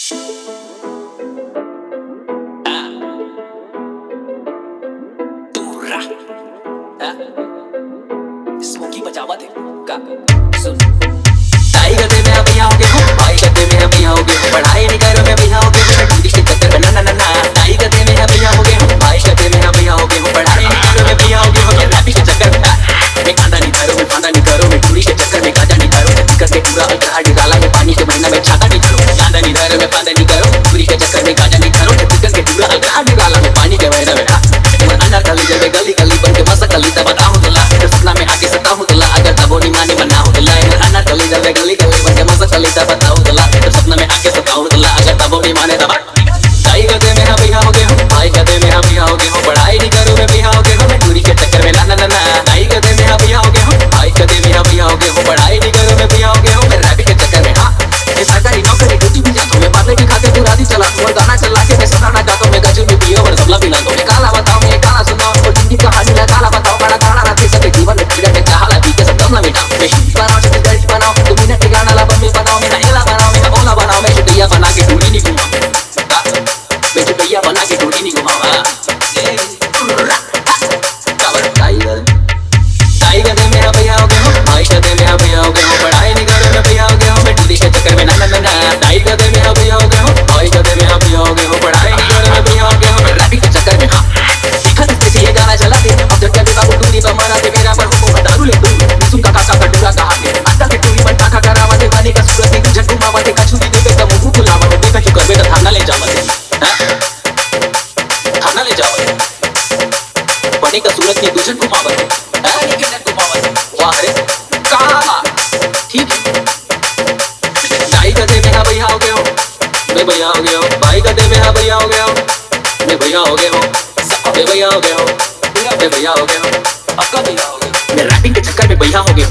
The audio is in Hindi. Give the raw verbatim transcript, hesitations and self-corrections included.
स्मोकी बचावा थे का सुन ताई गते में अभी आओगे हो भाई गते में अभी आओगे हो पढ़ाई नहीं करो मैं भी आओगे हो मैं टूरिस्ट के चक्कर में ना ना ना ना ताई गते में अभी आओगे हो भाई गते में अभी आओगे हो पढ़ाई नहीं करो मैं भी आओगे हो मैं रैपिंग के चक्कर में मैं खांदा नहीं करो मैं फांदा नहीं करो मैं टूरिस्ट के चक्कर में गाजा नहीं करो करके पूरा अल्ट्रा डाला मैं पानी के महीना में छाता नहीं करो खांदा नहीं करो मैं फांदा नहीं करो टूरिस्ट के चक्कर में गाजा नहीं करो करके पूरा अल्ट्रा डाला मैं पानी के महीना में मैं अंदर गली जब गली गली बन के मसा गली तब बताऊं तुला सपना में आके सताऊं तुला अगर तबो नहीं माने बनाऊं तुला अंदर गली जब गली गली बन के मसा गली तब बताऊं तुला सपना में आके सताऊं तुला अगर तबो नहीं माने तब ताई गते में अभी आओगे हो भाई गते में अभी आओगे हो पढ़ाई नहीं करो मैं भी आओगे हो मैं टूरी के चक्कर में ना ना ना ना ताई गते में अभी आओगे हो भाई गते में अभी आओगे हो पढ़ाई नहीं करो मैं भी आओगे हो मैं रैपिंग के चक्कर में हां ये सरकारी नौकरी ड्यूटी भी जाता हूं मैं बातें भी खाते पूरा दिन चला और गाना चला के मैं सताना चाहता हूं मैं गजब में पियो और सबला पिला दो मैं काला बताऊं मैं काला सुनो और जिंदगी कहानी में काला बताओ बड़ा काला रहते सब जीवन में पीड़ा में चाहला पी के सब दम ना मिटाओ मैं हिट बनाओ से गरीब बनाओ तुम ने ठिकाना ला बम्बे बनाओ मैं एला बनाओ मैं ओला बनाओ मैं जुटिया बना के टूरी नहीं घुमाऊं मैं जुटिया बना के टूरी नहीं घुमाऊं कवर टाइगर टाइगर दे मेरा भैया हो गए हो भाई दे मेरा भैया हो गए हो पढ़ाई नहीं करो मैं भैया हो गए हो मैं टूरी के चक्कर में ना ना ना ना टाइगर दे मेरा भैया हो गए हो भाई दे मेरा भैया हो गए हो पढ़ाई नहीं करो मैं भैया हो गए हो मैं रैपिंग के चक्कर में हां ये गाना चला दे अब जब कभी बाबू टूरी पर मरा दे मेरा पर हो दारू ले दूं सुन का काका का डूरा कहा के अंदर के टूरी पर टाका करावा दे पानी का सूरत की झटकू मावा दे कछुरी दे बेटा मुंह खुलावा दे बेटा क्यों कर बेटा थाना ले जावा दे थाना ले जावा दे पानी का सूरत की झटकू मावा दे पानी के झटकू मावा दे वाह रे काला ठीक ताई गते में भैया हो गए हो मैं भैया हो गया हूं भाई गते में भैया हो गया हूं मैं भैया हो गया हूं मैं भैया हो गया हूं मैं भैया हो गया हूं आपका भैया हो गया मैं रैपिंग के चक्कर में भैया हो गया